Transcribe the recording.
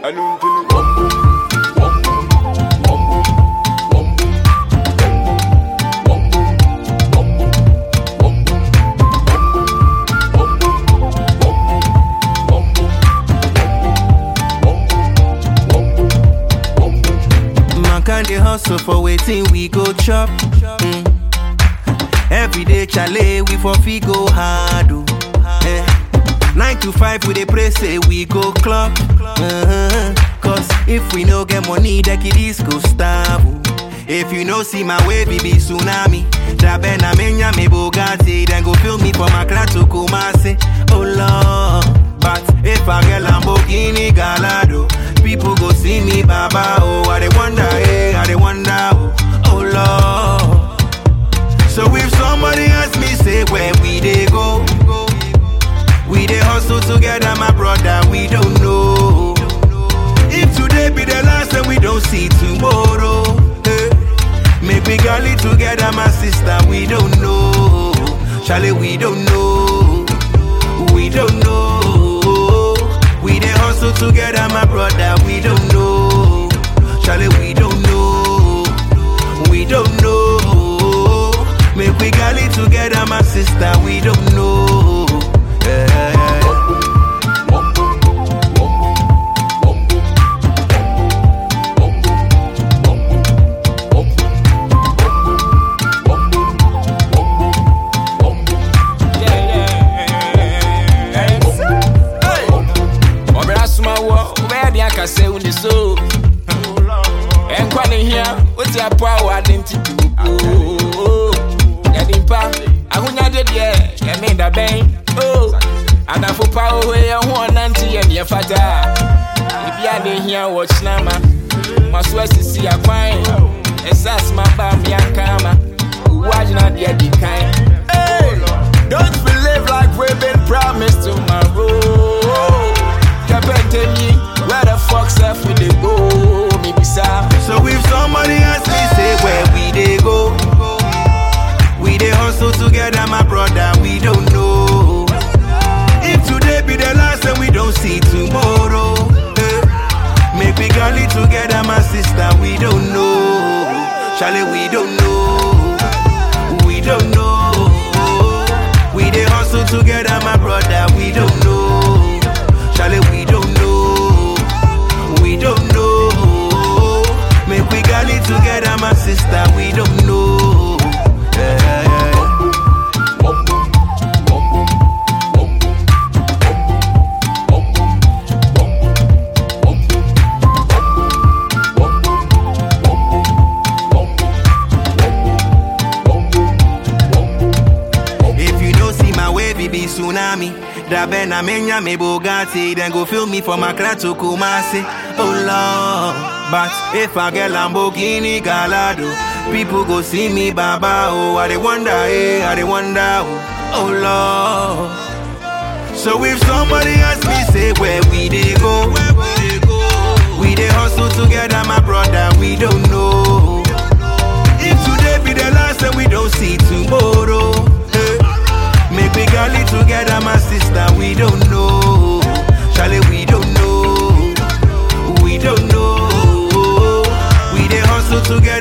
They hustle for waiting, we go chop. Every day, chale, we for fee go hard. 9 to 5, we dey pray, say we go club. Cause if we no get money, the kiddies go starve. If you no see my way, baby, tsunami. Drabena menya me Bugatti, then go fill me for my clan to Kumasi. Oh Lord, but if I get Lamborghini Gallardo, people go see me, Baba. Oh, I dey wonder, hey, I dey wonder. Oh Lord. So if somebody ask me, say where we dey go, we dey hustle together, my brother. We don't know if today be the last and we don't see tomorrow. Hey. Make we galley together, my sister. We don't know, Charlie. We don't know. We don't know. We dey hustle together, my brother. We don't know, Charlie. We don't know. We don't know. Make we galley together, my sister. We don't know. I say when the soul and calling here, what's your power identity? Oh, getting power. I won't have it yet. I made a bang. Oh, and I for power where I want Nancy and your father. If you are here, watch Nama. My sweat is see a fine. It's as my baby and karma. Watch not the other kind. Hey, don't believe like we've been promised tomorrow. Where the fuck's up we dey go? Me bizarre. So if somebody ask me, say where we dey go, we dey hustle together, my brother. We don't know if today be the last and we don't see tomorrow. Make we galley together, my sister. We don't know, Charlie. We don't know. We don't know. We dey hustle together, my brother. We don't know, Charlie. We don't know. We don't know. Make we galley together, my sister. We don't know. If you don't see my way, baby, tsunami. Drabena menya me Bugatti, then go fill me for my clan to Kumasi. Oh Lord, but if I get Lamborghini Gallardo, people go see me, Baba. Oh, I dey wonder, hey, I dey wonder. Oh Lord. So if somebody ask me, say where we dey go, we dey hustle together, my brother. We don't know if today be the last and we don't see tomorrow. Make we galley together, my sister. We don't know, Charlie. We don't know. We don't know. We dey hustle together.